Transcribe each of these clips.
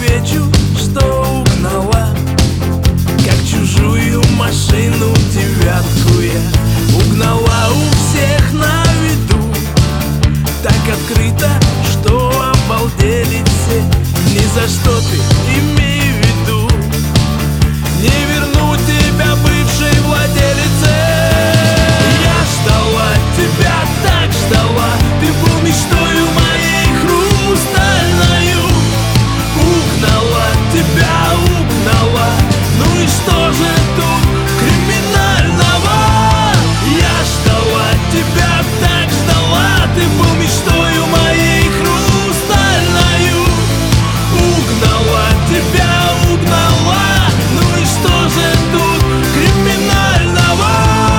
отвечу, что угнала, как чужую машину девятку я угнала у всех на виду, так открыто, что обалдели все. Ни за что ты, имей в виду, не верну тебя бывшей владелице. Я ждала тебя, так ждала, ты был мечтою моей хрустальною. Угнала тебя, угнала, ну и что же тут криминального? Я ждала тебя, так ждала, ты был мечтою моей хрустальною. Угнала тебя, угнала, ну и что же тут криминального?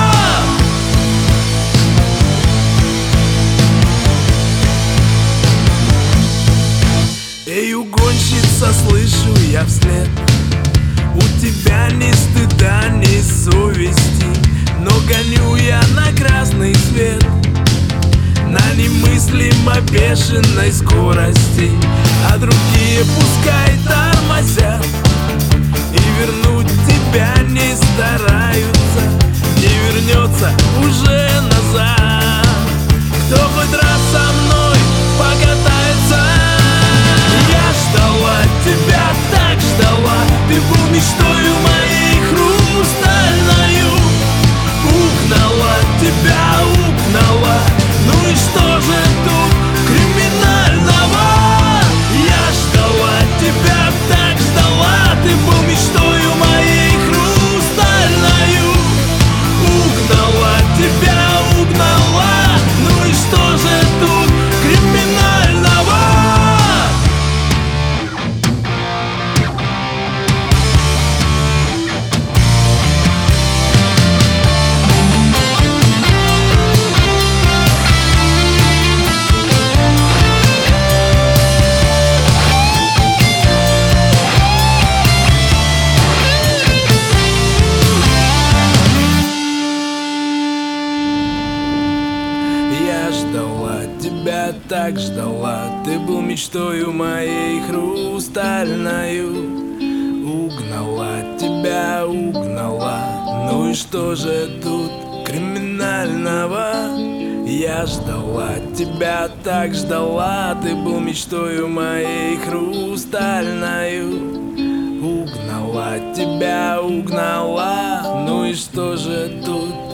Эй, угонщица, слышу я вслед, у тебя ни стыда, ни совести, но гоню я на красный свет на немыслимо бешеной скорости, а другие пускай тормозят и вернуть тебя не стараются, не вернется уже назад. Кто хоть раз со мной покатается? Я ждала тебя, так ждала, ты был мечтою моей хрустальною. Угнала тебя, угнала, ну и что же тут криминального? Я ждала тебя, так ждала, ты был мечтою моей хрустальною. Угнала тебя, угнала, ну и что же тут криминального? Я ждала тебя, так ждала, ты был мечтою моей хрустальною. Угнала тебя, угнала, ну и что же тут криминального? Я ждала тебя, так ждала, ты был мечтою моей хрустальною. Угнала тебя, угнала, ну и что же тут